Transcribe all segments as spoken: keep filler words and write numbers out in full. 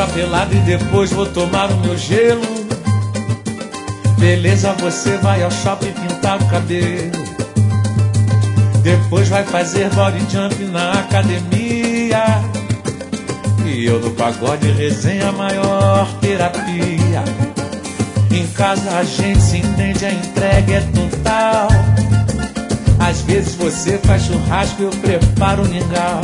pra pelada e depois vou tomar o meu gelo. Beleza, você vai ao shopping pintar o cabelo. Depois vai fazer body jump na academia. E eu no pagode resenha a maior terapia. Em casa a gente se entende, a entrega é total. Às vezes você faz churrasco, eu preparo o mingau.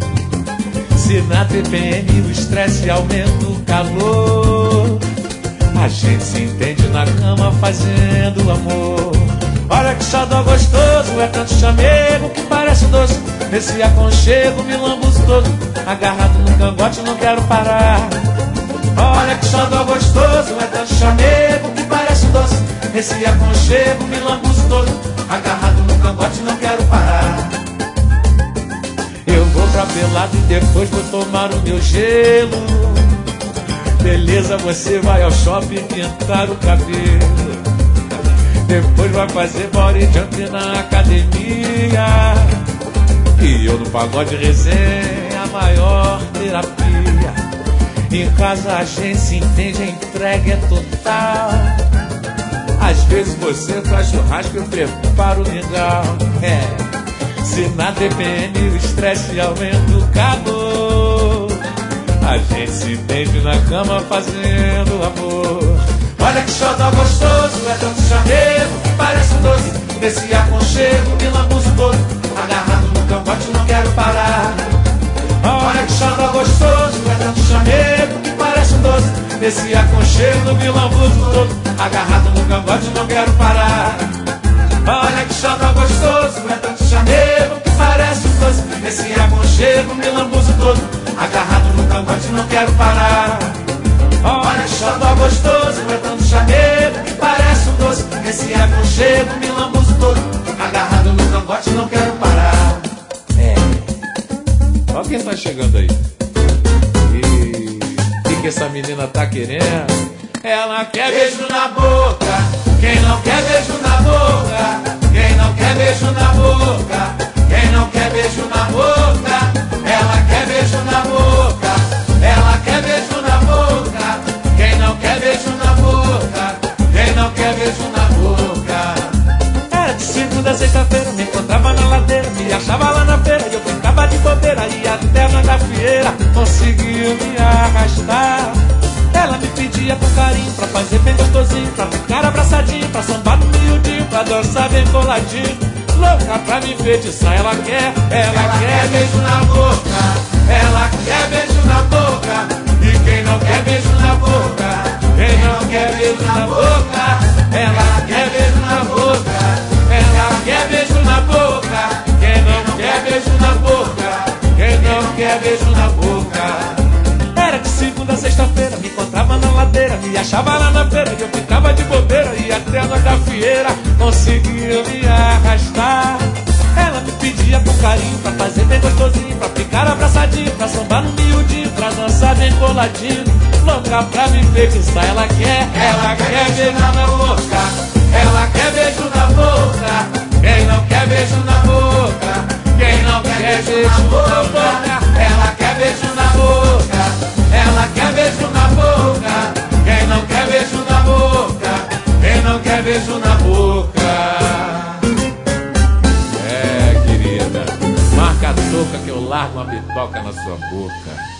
Se na T P M o estresse aumenta o calor, a gente se entende na cama fazendo amor. Olha que xodó gostoso, é tanto chamego que parece doce. Nesse aconchego me lambuzo todo, agarrado no cangote não quero parar. Olha que xodó gostoso, é tanto chamego que parece doce. Nesse aconchego me lambuzo todo, agarrado no cangote não quero parar. Eu vou pra pelado e depois vou tomar o meu gelo. Beleza, você vai ao shopping pintar o cabelo. Depois vai fazer body jump na academia. E eu no pagode resenha a maior terapia. Em casa a gente se entende, a entrega é total. Às vezes você faz churrasco, eu preparo o mingau. É. Se na T P M o estresse aumenta o calor, a gente se entende na cama fazendo amor. Olha que xodó gostoso, é tanto chamego que parece doce. Nesse aconchego me lambuzo todo, agarrado no cangote não quero parar. Olha que xodó gostoso, é tanto chamego que parece doce. Nesse aconchego me lambuzo todo, agarrado no cangote não quero parar. Olha que xodó gostoso, é tanto chamego que parece doce. Nesse aconchego me lambuzo todo, agarrado no cangote não quero parar. Olha que xodó gostoso, é tanto chamego que parece doce. Nesse aconchego me lambuzo todo, agarrado no cangote não quero parar. É. Olha quem tá chegando aí. E o que, que essa menina tá querendo? Ela quer beijo na boca. Quem não quer beijo na boca? Quem não quer beijo na boca? Quem não quer beijo na boca? Ela quer beijo na boca. Ela quer beijo na boca. Quem não quer beijo na boca? Quem não quer beijo na boca? Era de segunda a sexta-feira, me encontrava na ladeira, me achava lá na feira, e eu ficava de bobeira, e até na gafieira conseguia me arrastar. Ela me pedia com carinho pra fazer bem gostosinho, pra ficar abraçadinho, pra sambar no miudinho, pra dançar bem coladinho. Louca pra me enfeitiçar, ela quer, ela, ela quer, quer beijo na boca. Ela quer beijo na boca. E quem não quer beijo na boca? Quem não quer beijo na boca? Ela quer beijo na boca. Ela quer beijo na boca. Quem não quer beijo na boca? Quem não quer beijo na boca? Era de segunda a sexta-feira, me encontrava na ladeira, me achava lá na feira, e eu ficava de bobeira, e até na gafieira conseguia me arrastar. Ela me pedia com carinho, pra fazer bem gostosinho, pra ficar abraçadinho, pra sambar no miudinho, pra dançar bem coladinho. Louca pra me enfeitiçar, ela quer, ela quer beijo na boca. Ela quer beijo na boca. Quem não quer beijo na boca? Quem não quer beijo na boca? Ela quer beijo na boca. Ela quer beijo na boca. Quem não quer beijo na boca? Quem não quer beijo na boca? É, querida, marca a touca que eu largo uma bitoca na sua boca.